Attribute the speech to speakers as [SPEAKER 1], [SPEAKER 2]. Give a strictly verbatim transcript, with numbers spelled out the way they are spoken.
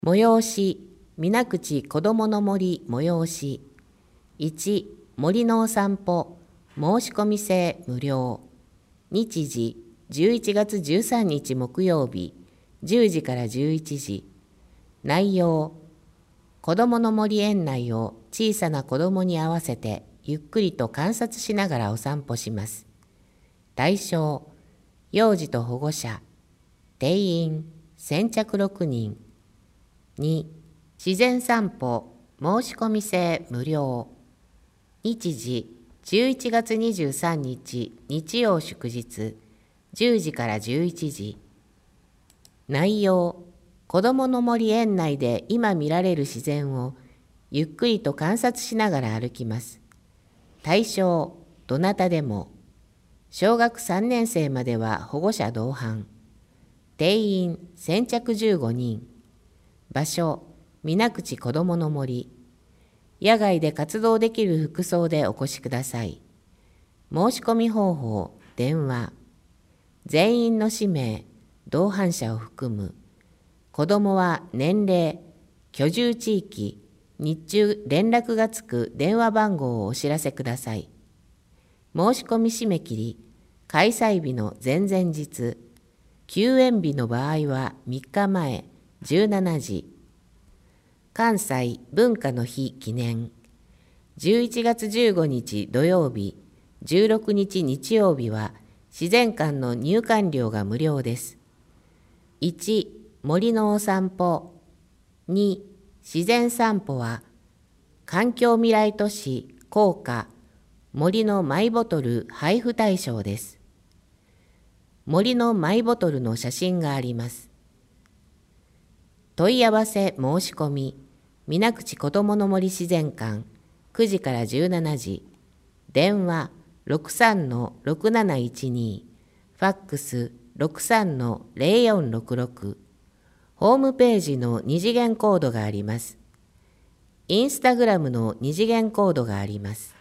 [SPEAKER 1] 催し、水口こどもの森催し。いち、森のお散歩、申し込み制無料。日時、じゅういちがつじゅうさんにち木曜日、じゅうじからじゅういちじ。内容、こどもの森園内を小さな子どもに合わせてゆっくりと観察しながらお散歩します。対象、幼児と保護者。定員、先着ろくにん。に、自然散歩、申し込み制無料。日時、じゅういちがつにじゅうさんにち日曜祝日、じゅうじからじゅういちじ。内容、こどもの森園内で今見られる自然をゆっくりと観察しながら歩きます。対象、どなたでも。小学さんねんせいまでは保護者同伴。定員、先着じゅうごにん。場所、水口こどもの森。野外で活動できる服装でお越しください。申し込み方法、電話。全員の氏名、同伴者を含む。子どもは年齢、居住地域、日中連絡がつく電話番号をお知らせください。申し込み締め切り、開催日の前々日。休園日の場合はみっかまえじゅうしちじ。関西文化の日記念。じゅういちがつじゅうごにち土曜日、じゅうろくにち日曜日は自然館の入館料が無料です。いち、森のお散歩。に、自然散歩は環境未来都市効果森のマイボトル配布対象です。森のマイボトルの写真があります。問い合わせ申し込み、水口こどもの森自然館くじからじゅうしちじ、電話 ろくさんのろくなないちに、ファックス ろくさんのぜろよんろくろく、ホームページの二次元コードがあります。インスタグラムの二次元コードがあります。